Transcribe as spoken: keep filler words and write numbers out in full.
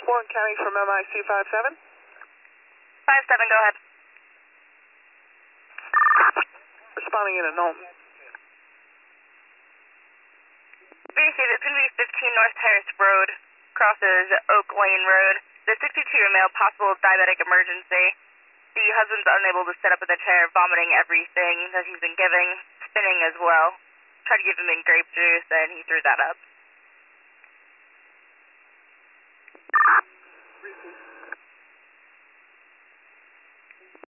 Warren County from M I C five seven. five seven, go ahead. Responding in at Knowlton. B C, it's going to be fifteen North Terrace Road, crosses Oak Lane Road. The sixty-two-year male, possible diabetic emergency. The husband's unable to sit up in the chair, vomiting everything that he's been giving, spinning as well. Tried to give him in grape juice, and he threw that up.